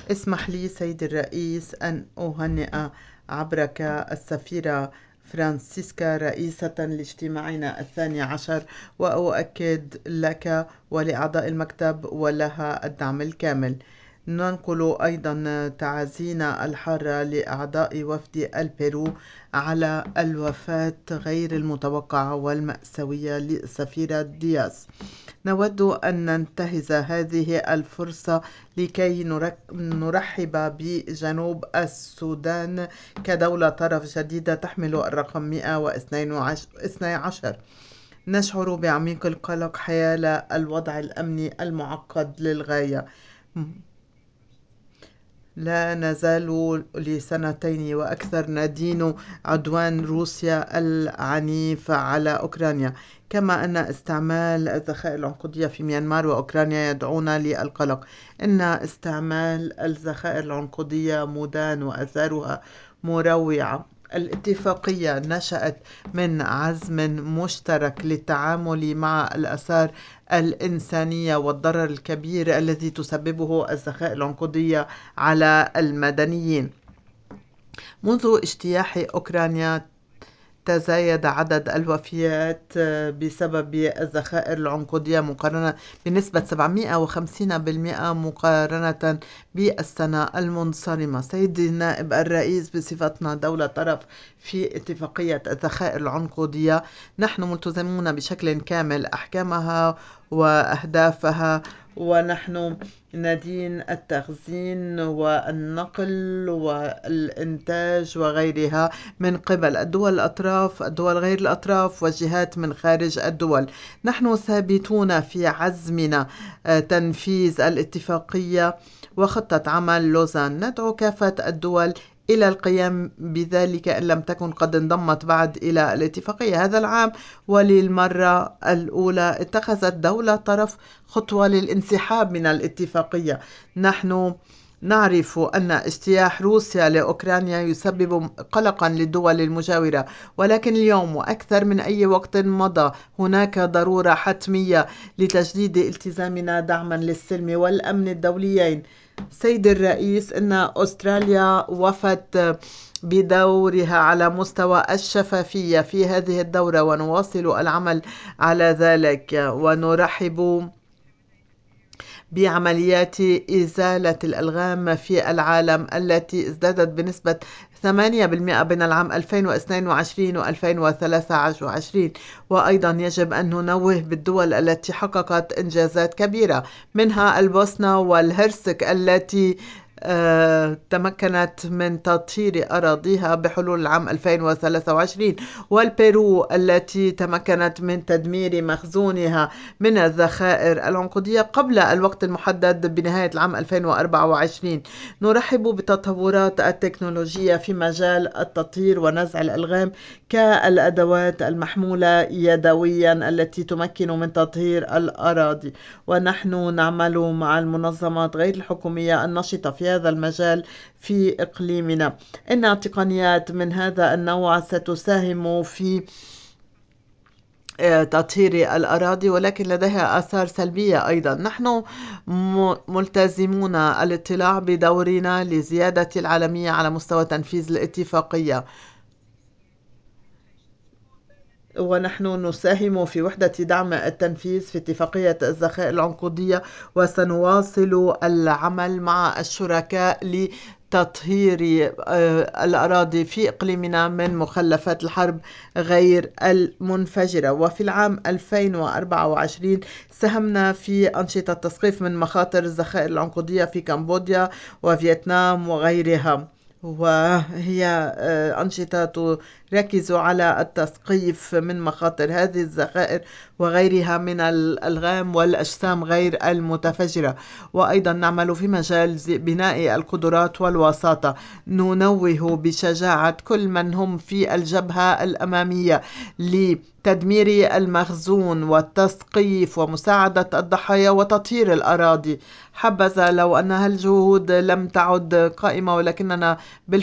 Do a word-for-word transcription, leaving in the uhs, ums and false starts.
اسمح لي سيدي الرئيس أن أهنئ عبرك السفيرة فرانسيسكا رئيسة لاجتماعنا الثاني عشر، وأؤكد لك ولأعضاء المكتب ولها الدعم الكامل. ننقل أيضا تعازينا الحارة لأعضاء وفد البيرو على الوفاة غير المتوقعة والمأساوية للسفيرة دياز. نود أن ننتهز هذه الفرصة لكي نرحب بجنوب السودان كدولة طرف جديدة تحمل الرقم مئة واثني عشر. نشعر بعميق القلق حيال الوضع الأمني المعقد للغاية. لا نزال لسنتين وأكثر ندين عدوان روسيا العنيف على أوكرانيا، كما أن استعمال الذخائر العنقودية في ميانمار وأوكرانيا يدعونا للقلق. إن استعمال الذخائر العنقودية مدان وآثارها مروعة. الاتفاقية نشأت من عزم مشترك للتعامل مع الآثار الإنسانية والضرر الكبير الذي تسببه الذخائر العنقودية على المدنيين. منذ اجتياح أوكرانيا تزايد عدد الوفيات بسبب الذخائر العنقودية مقارنة بنسبة سبعمئة وخمسين بالمئة مقارنة بالسنة المنصرمة. سيدي النائب الرئيس، بصفتنا دولة طرف في اتفاقية الذخائر العنقودية، نحن ملتزمون بشكل كامل أحكامها وأهدافها، ونحن ندين التخزين والنقل والإنتاج وغيرها من قبل الدول الأطراف، الدول غير الأطراف، وجهات من خارج الدول. نحن ثابتون في عزمنا تنفيذ الاتفاقية وخطة عمل لوزان. ندعو كافة الدول إلى القيام بذلك إن لم تكن قد انضمت بعد إلى الاتفاقية هذا العام. وللمرة الأولى اتخذت دولة طرف خطوة للانسحاب من الاتفاقية. نحن نعرف أن اجتياح روسيا لأوكرانيا يسبب قلقا للدول المجاورة، ولكن اليوم وأكثر من أي وقت مضى هناك ضرورة حتمية لتجديد التزامنا دعما للسلم والأمن الدوليين. سيد الرئيس، إن أستراليا وفت بدورها على مستوى الشفافية في هذه الدورة، ونواصل العمل على ذلك، ونرحب بعمليات إزالة الألغام في العالم التي ازدادت بنسبة ثمانية بالمئة بين العام ألفين واثنين وعشرين و ألفين وثلاثة وعشرين. وأيضا يجب أن ننوه بالدول التي حققت إنجازات كبيرة، منها البوسنة والهرسك التي آه، تمكنت من تطهير أراضيها بحلول العام ألفين وثلاثة وعشرين، والبيرو التي تمكنت من تدمير مخزونها من الذخائر العنقودية قبل الوقت المحدد بنهاية العام ألفين وأربعة وعشرين. نرحب بتطورات التكنولوجيا في مجال التطهير ونزع الألغام كالأدوات المحمولة يدويا التي تمكن من تطهير الأراضي، ونحن نعمل مع المنظمات غير الحكومية النشطة في هذا المجال في إقليمنا. إن تقنيات من هذا النوع ستساهم في تطهير الأراضي، ولكن لديها آثار سلبية أيضا. نحن ملتزمون الاطلاع بدورنا لزيادة العالمية على مستوى تنفيذ الاتفاقية، ونحن نساهم في وحدة دعم التنفيذ في اتفاقية الذخائر العنقودية، وسنواصل العمل مع الشركاء لتطهير الأراضي في إقليمنا من مخلفات الحرب غير المنفجرة. وفي العام ألفين وأربعة وعشرين ساهمنا في أنشطة تسقيف من مخاطر الذخائر العنقودية في كمبوديا وفيتنام وغيرها، وهي أنشطة تركز على التسقيف من مخاطر هذه الذخائر وغيرها من الألغام والأجسام غير المتفجرة. وأيضا نعمل في مجال بناء القدرات والوساطة. ننوه بشجاعة كل من هم في الجبهة الأمامية لتدمير المخزون والتسقيف ومساعدة الضحايا وتطهير الأراضي. حبذا لو أن هالجهود لم تعد قائمة، ولكننا بالفعل